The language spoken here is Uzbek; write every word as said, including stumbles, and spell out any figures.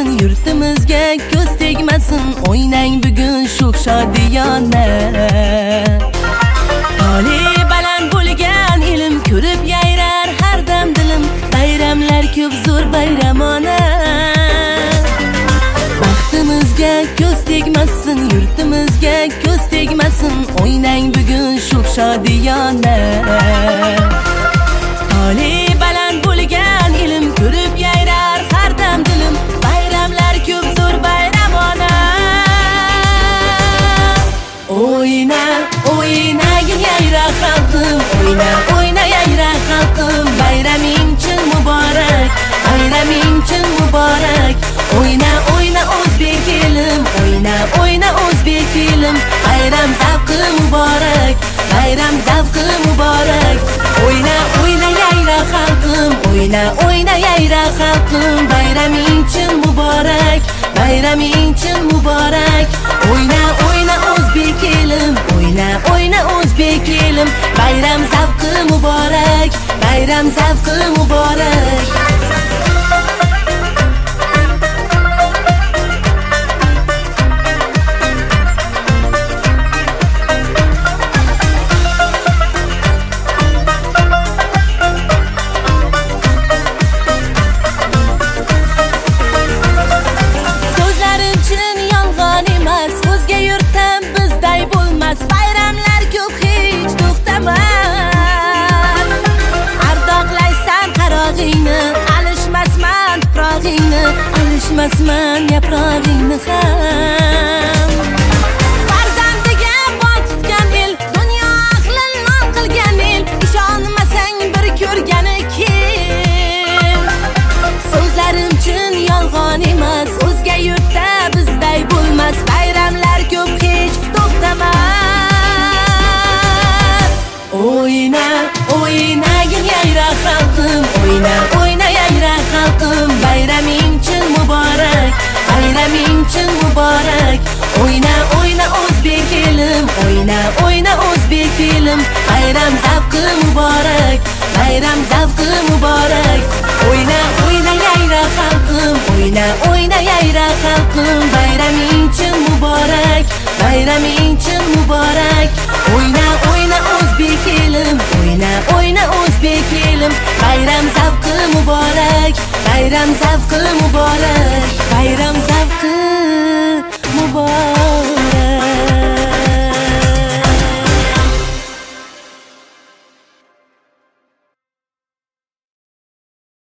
tegmasin, yurtimizga ko'z tegmasin. O'ynang bugun shu shodiyona. Toli baland bo'lgan ilm ko'rib yayrar har dam dilim. Bayramlar ko'p zo'r bayramona. Baxtimizga ko'z tegmasin, yurtimizga ko'z tegmasin. O'ynang bugun shu shodiyona. Toli baland bo'lgan ilm ko'rib yayrar har dam dilim. Bayramlar ko'p zo'r bayramona. O'yna, o'ynagin yayra xalqim, o'yna, o'yna yayra xalqim. Bayraming chin muborak, bayraming chin muborak. O'yna, o'yna o'zbek elim, o'yna, o'yna o'zbek elim. Bayram zavqi muborak, bayram zavqi muborak. O'yna, o'yna yayra xalqim, o'yna, o'yna yayra xalqim. Bayraming chin muborak, bayraming chin muborak. O'yna, o'yna o'zbek elim, o'yna, o'yna o'zbek elim. Bayram zavqi muborak, bayram zavqi muborak. Bayramlar ko'p hech to'xtamas. Ardoqlaysan qarog'ingni, alishmasman tuprog'ingni, alishmasman yaprog'ingni ham. Farzandiga bot tutgan el, dunyo ahli non qilgan el. Ishonmasang bir ko'rgani kim. So'zlarim chin yolg'on emas, o'zga yurtda bizday bo'lmas. Bayramlar ko'p hech to'xtamas. O'yna, o'ynagin yayra xalqim, o'yna, o'yna yayra xalqim. Bayraming chin muborak, bayraming chin muborak. O'yna, o'yna o'zbek elim, o'yna, o'yna o'zbek elim. Bayram zavqi muborak, bayram zavqi muborak. O'yna, o'yna yayra xalqim, o'yna, o'yna yayra xalqim. Bayraming chin muborak, bayraming chin muborak. O'yna, o'yna o'zbek elim, o'yna, o'yna o'zbek elim. Bayram zavqi muborak, bayram zavqi muborak.